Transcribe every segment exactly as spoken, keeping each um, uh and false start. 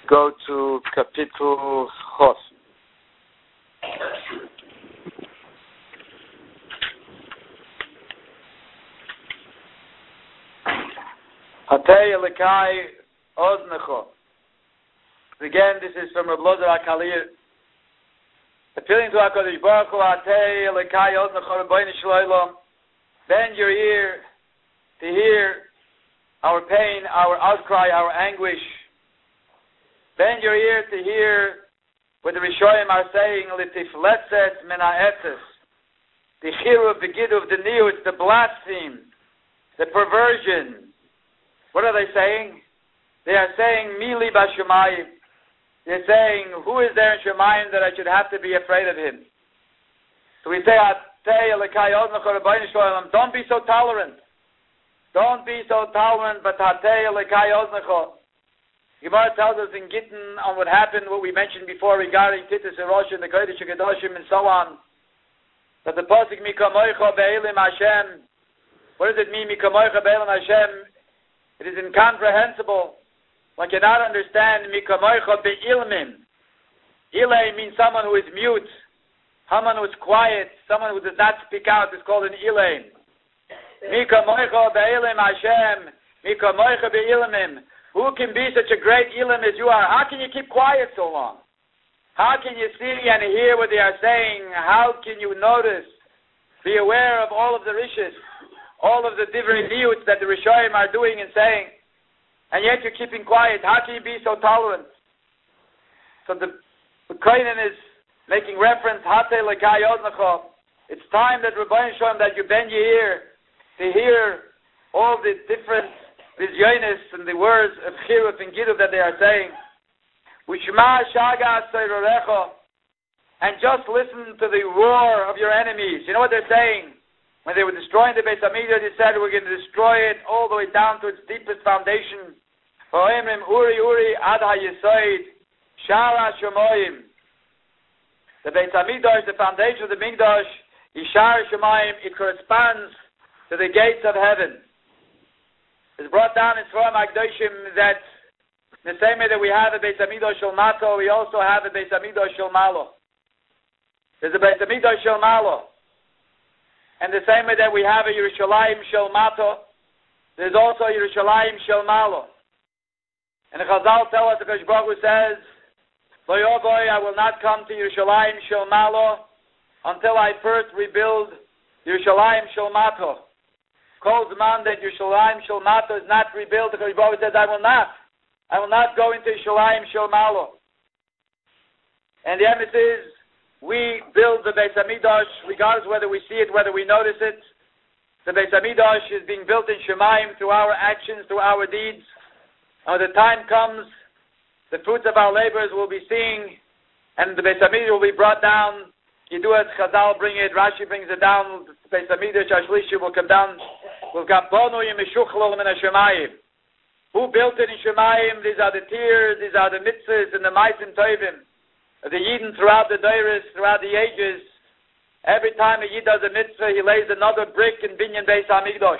go to Kapitel Chos. Hatei Elikai Oznecho. Again, this is from Reb Lozer HaKalir. Appealing to HaKadosh Baruch Hu, Hatei Elikai Oznecho Rebbeinu Shloilom. Bend your ear to hear our pain, our outcry, our anguish. Bend your ear to hear what the Rishonim are saying, L'tifletzet min ha'etzes. The chiruv, the giduv, the niut, the blaspheme, the perversion. What are they saying? They are saying, Mili b'shamayim. They're saying, who is there in Shemayim that I should have to be afraid of him? So we say, don't be so tolerant. Don't be so tolerant, but Gemara tells us in Gittin on what happened, what we mentioned before regarding Titus Erosh and the Kodesh HaKadoshim and so on, that the Pasuk Mikamoicha Be'elim Hashem, what does it mean, Mikamoicha Be'elim Hashem? It is incomprehensible. One cannot understand Mikamoicha Be'ilmim. Ilay means someone who is mute, someone who is quiet, someone who does not speak out is called an Ilay. Mikamoicha Be'elim Hashem, Mikamoicha Be'ilmim. Who can be such a great ilim as you are? How can you keep quiet so long? How can you see and hear what they are saying? How can you notice, be aware of all of the rishis, all of the different niyuts that the Rishonim are doing and saying, and yet you're keeping quiet? How can you be so tolerant? So the Kohen is making reference, Hatei Lekai Oznecho. It's time that Rebbeinu Shalom, that you bend your ear to hear all the different Vizyonis and the words of Chiruf and Giduv that they are saying. Ushma Shaga Seirorecho. And just listen to the roar of your enemies. You know what they're saying? When they were destroying the Beis Hamikdash, they said, we're going to destroy it all the way down to its deepest foundation. Uri Uri Ad HaYesoid Shara Shemoyim. The Beis Hamikdash, the foundation of the Mikdash, Yishar Shemoyim, it corresponds to the gates of heaven. It's brought down in Sforim HaKadoshim that in the same way that we have a Beis Hamikdash Shel Mato, we also have a Beis Hamikdash Shel Malo. There's a Beis Hamikdash Shel Malo. And the same way that we have a Yerushalayim Shel Mato, there's also a Yerushalayim Shel Malo. And the Chazal tell us, the Kodesh Baruch Hu says, Lo Yovoy, I will not come to Yerushalayim Shel Malo until I first rebuild Yerushalayim Shel Mato. Calls the man that Yerushalayim Shel Mato is not rebuilt. The Kodesh Baruch Hu says, I will not. I will not go into Yerushalayim Shel Malo. And the emphasis is, we build the Beis Hamikdash, regardless whether we see it, whether we notice it. The Beis Hamikdash is being built in Shemayim through our actions, through our deeds. And when the time comes, the fruits of our labors will be seen, and the Beis Hamikdash will be brought down. Yiduat Chazal bring it, Rashi brings it down, the Beis Hamikdash Ashlishi will come down. We've got Bonu Yemeshuchlol Min HaShemayim. Who built it in Shemayim? These are the tears, these are the mitzvahs and the maisim tovim. The Yidden throughout the Deiris, throughout the ages. Every time a Yid does a mitzvah, he lays another brick in Binyan Beis HaMikdash.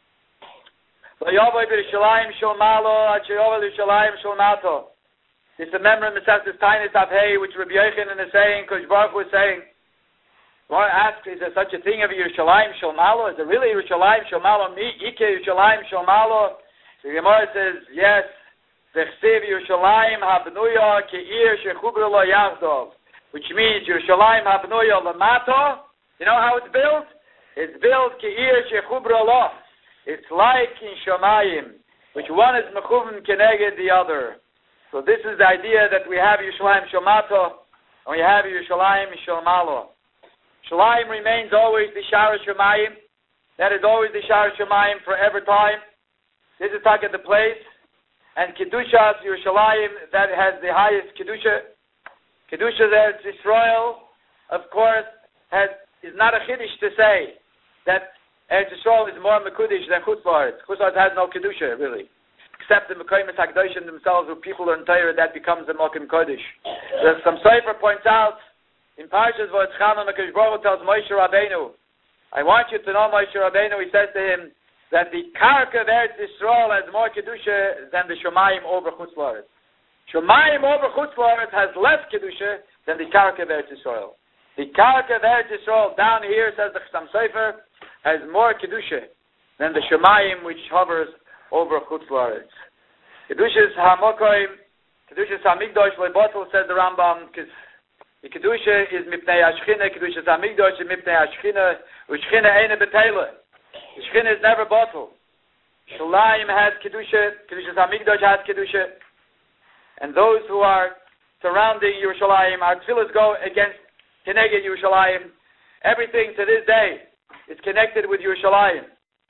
V'yovoi b'Yerushalayim Shel Malo, ad she'yovoi b'Yerushalayim Shel Mato. It's a memory of Mesechus Tainis Avhei, which Rabbi Yochanan is saying, Kodesh Baruch Hu is saying. I want to ask, is there such a thing of Yerushalayim Shel Malo? Is there really Yerushalayim Shel Malo? Ike Yerushalayim Shel Malo? The Gemara says, yes. V'chsiv Yerushalayim Habnuya Ke'ir Shechubru Lo Yavdov. Which means Yerushalayim Habnuya Lamato. You know how it's built? It's built Ke'ir Shechubru Lo. It's like in Shemayim, which one is Mechuvim Keneged the other. So this is the idea that we have Yerushalayim Shel Mato and we have Yerushalayim Shel Malo. Shalayim remains always the Shara Shemayim. That is always the Shara Shemayim forever time. This is talk at the place. And Kedushas Yerushalayim, that has the highest Kedusha. Kedusha Eretz Yisrael, of course, has is not a Chiddush to say that Eretz Yisrael is more Mekudish than Chutz La'aretz. Chutz La'aretz has no Kedusha, really. Except the Mekayim HaKadoshim themselves, who people are in Torah, that becomes the Mokim Kodesh. Some Sefer points out, in Parshas V'Etzchanan, the Kodesh Baruch Hu tells Moshe Rabbeinu, I want you to know, Moshe Rabbeinu, he says to him, that the Karka of Eretz Yisrael has more Kedusha than the Shemayim over Chutz La'aretz. Shemayim over Chutz La'aretz has less Kedusha than the Karka of Eretz Yisrael. The Karka of Eretz Yisrael down here, says the Chassam Sofer, has more Kedusha than the Shemayim which hovers over Chutz La'aretz. Kedushas HaMokoim, Kedushas HaMikdosh Leibotel, says the Rambam, because the Kedusha is Mipnei HaShchina, Kedushas HaMikdosh is Mipnei HaShchina, U'Shchina Eine Betele. The Shchina is never bottled. Shalayim has Kedusha, Kedushas HaMikdosh has Kedusha. And those who are surrounding Yerushalayim, our tefillas go against Keneged Yerushalayim. Everything to this day is connected with Yerushalayim.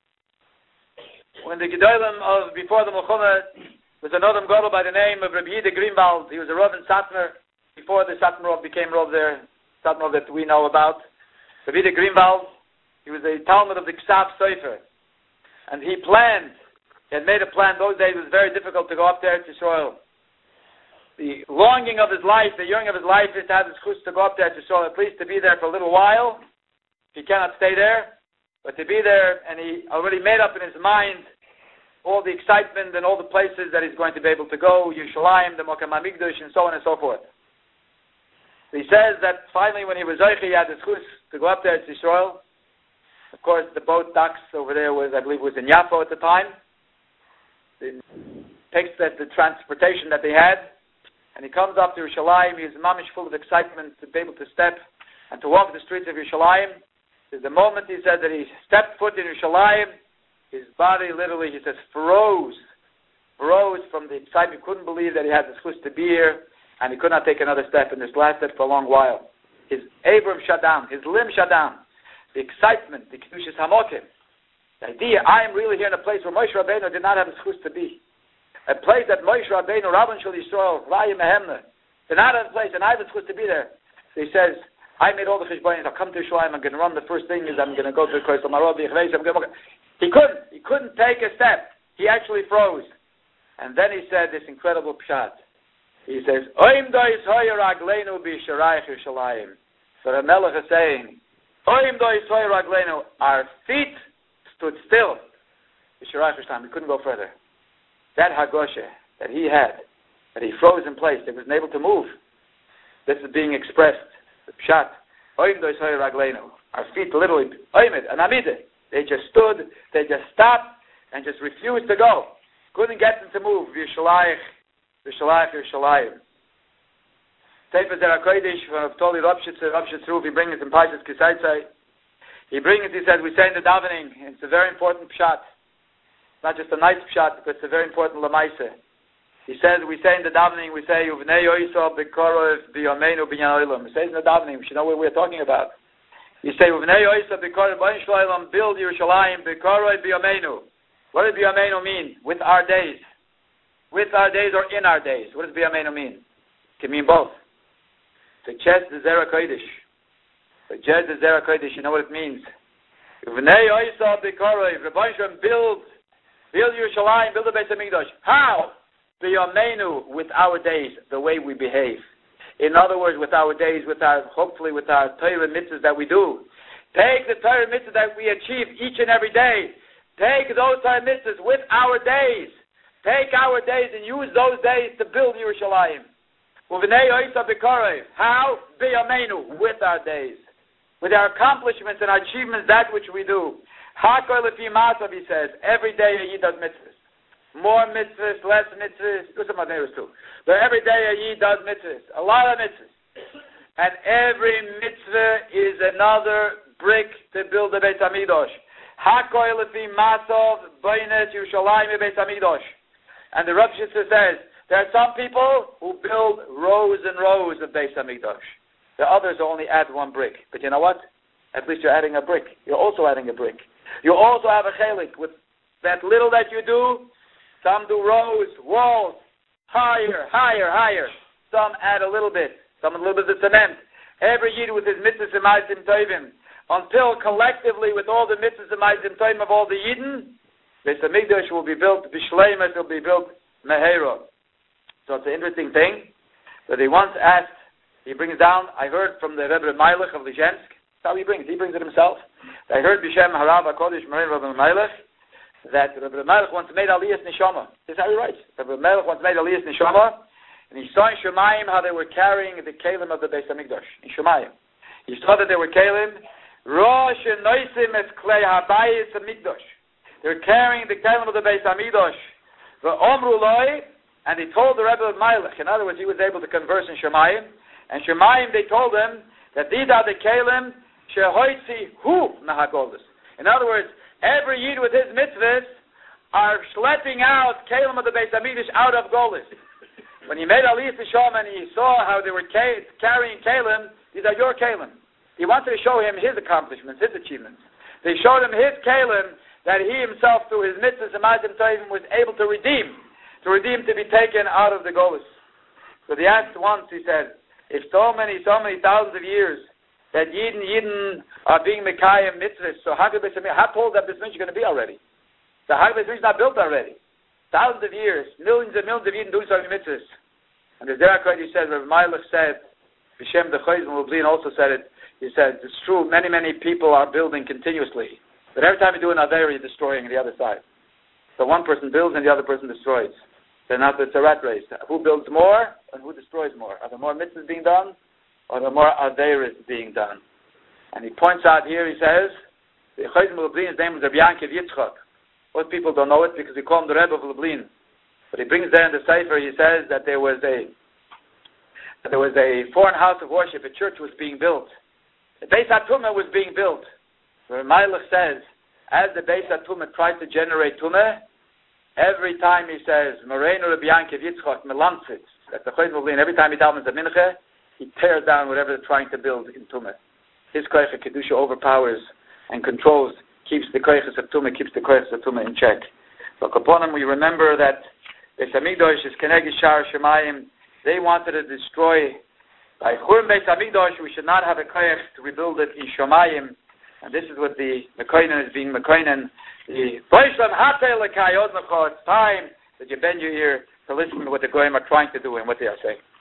When the Gedolim of before the Melchuma was another Gadol by the name of Rabbi Yehuda Greenwald. He was a Rav in Satmar before the Satmar Rav became Rav there, Satmar that we know about. Rabbi Yehuda Greenwald, he was a Talmud of the Ksav Sofer, and he planned. He had made a plan. Those days it was very difficult to go up there to Israel. The longing of his life, the yearning of his life is to have his chus to go up there to Israel, at least to be there for a little while. He cannot stay there, but to be there, and he already made up in his mind all the excitement and all the places that he's going to be able to go, Yerushalayim, the Mokem HaMikdash, and so on and so forth. He says that finally when he was Zoich, he had his chus to go up there to Israel. Of course, the boat docks over there was, I believe, was in Yaffo at the time. It takes that the transportation that they had. And he comes up to Yerushalayim. He's mamish full of excitement to be able to step and to walk the streets of Yerushalayim. There's the moment he said that he stepped foot in Yerushalayim, his body literally, he says, froze. Froze from the excitement. He couldn't believe that he had the chus to be here, and he could not take another step, and this lasted for a long while. His Abram shut down. His limb shut down. The excitement, the Kedushas HaMokim. The idea, I am really here in a place where Moshe Rabbeinu did not have his chus to be. A place that Moshe Rabbeinu, Rabban Shal Yisrael, Raya Mehemna, they're not at a place, and I have the chus to be there. So he says, I made all the cheshbonis, I'll come to Yerushalayim, I'm going to run, the first thing is I'm going to go to the Kotel Marabi, I'm going to... He couldn't, he couldn't take a step. He actually froze. And then he said this incredible pshat. He says, Oim dois hoyer agleinu b'yisharayich Yerushalayim. So the Melech is saying, Oim dois hoyer agleinu, our feet stood still. B'yisharayich Yerushalayim, we couldn't go further. That Hagoshe that he had, that he froze in place, that he wasn't able to move, this is being expressed. The pshat, Oim dois hoyer agleinu, our feet literally, Oimid, an amide. They just stood, they just stopped, and just refused to go. Couldn't get them to move. Yerushalayim, Yerushalayim, Yerushalayim. Sefer Zera Kodesh from Toli Ropshitzer, Ropshitzer Ruf, he brings it in Paisus Kisaitzai. He brings it, he says, we say in the davening, it's a very important pshat. Not just a nice pshat, but it's a very important lamaise. He says, we say in the davening, we say, Uvnei Yoiso Bekorov Biyomenu Binyan Olam. We say in the davening, we should know what we're talking about. You say, Uvnei Yoiso Bekorov Binyan Olam, build Yerushalayim, Bekorov Biyomenu. What does Biyomenu mean? With our days. With our days or in our days. What does Biyomenu mean? It can mean both. The chest is Zera Kodesh. The chest is Zera Kodesh. You know what it means. Uvnei Yoiso Bekorov, Rabbi Shem, build, build Yerushalayim, build the Beis HaMikdash. How? Biyomenu, with our days, the way we behave. In other words, with our days, with our, hopefully with our Torah mitzvahs that we do. Take the Torah mitzvahs that we achieve each and every day. Take those Torah mitzvahs with our days. Take our days and use those days to build Yerushalayim. How? Biyomenu, with our days. With our accomplishments and our achievements, that which we do. Hakol lefi masav, he says, every day a Yid does mitzvahs. More mitzvahs, less mitzvahs, do some others too. But every day a Yid does mitzvahs, a lot of mitzvahs. And every mitzvah is another brick to build the Beis HaMikdash. Hakol lefi masav, bainet Yerushalayim Beis HaMikdash. And the Rav Shitzer says, there are some people who build rows and rows of Beis HaMikdash. The others only add one brick. But you know what? At least you're adding a brick. You're also adding a brick. You also have a chelik. With that little that you do, some do rows, walls, higher, higher, higher. Some add a little bit. Some a little bit of cement. Every Yid with his mitzvahs and ma'asim tovim. Until collectively with all the mitzvahs and ma'asim tovim of all the Yidden, Beis HaMikdash will be built, Bishleimus will be built, Mehera. So it's an interesting thing that he once asked, he brings down, I heard from the Rebbe Meilech of Lizhensk, that's how he brings it, he brings it himself. I heard Bishem Harav HaKodesh Marin Rebbe Meilech, that Rebbe Meilech once made Aliyas Neshama. This is how he writes. Rebbe Meilech once made Aliyas Neshama. And he saw in Shemayim how they were carrying the Kalim of the Beis HaMikdash. In Shemayim. He saw that they were Kalim. Rosh and Noisim es Klei HaBayis HaMikdash. They were carrying the Kalim of the Beis HaMikdash. V'omru loi, and they told the Rebbe of Meilech. In other words, he was able to converse in Shemayim. And Shemayim, they told him that these are the Kalim shehoitzi hu nahagolis. In other words, every Yid with his mitzvahs are schlepping out Kalim of the Beis HaMikdash out of Golis. When he made Aliyah to Shom and he saw how they were ca- carrying Kalim, these are your Kalim. He wanted to show him his accomplishments, his achievements. They showed him his Kalim that he himself, through his mitzvahs and Ma'asim Tovim, was able to redeem, to redeem to be taken out of the Golis. So they asked once, he said, if so many, so many thousands of years that Yidden, Yidden are being Mekayim mitzvahs, so how could they say, how tall is that Beis Mikdash going to be already? So how could Beis Mikdash not built already? Thousands of years, millions and millions of Yidden doing so many mitzvahs. And the Derek he said, Rabbi Meilech said, B'Shem the Chayzim Lublin also said it, he said, it's true, many, many people are building continuously. But every time you do an Aveira, you're destroying the other side. So one person builds and the other person destroys. Then after it's a rat race. Who builds more and who destroys more? Are there more mitzvahs being done or are there more Aveiras being done? And he points out here, he says, the Chayzim Lublin, his name is Rabbi Yankiv Yitzchak. Most people don't know it because we call him the Rebbe of Lublin. But he brings there in the Sefer, he says that there was a that there was a foreign house of worship, a church was being built. The Beis HaTumah was being built. Where Meilech says, as the Beis HaTumah tried to generate Tumah, every time he says, Moreinu Rabbi Yankiv Yitzchak Melantzitz, at the Chayzim Lublin, every time he davens the Mincha, he tears down whatever they're trying to build in Tumah. His Koyach Kedusha overpowers and controls, keeps the Koyach of Tumah, keeps the Koyach of Tumah in check. So upon him, we remember that Beis HaMikdash is Keneged Shar Shemayim. They wanted to destroy, by Churm Beis HaMikdash, we should not have a Koyach to rebuild it in Shemayim. And this is what the Mekoinen is being Mekoinen. The Boishlam Hatel Lekayot Mecho. It's time that you bend your ear to listen to what the Goyim are trying to do and what they are saying.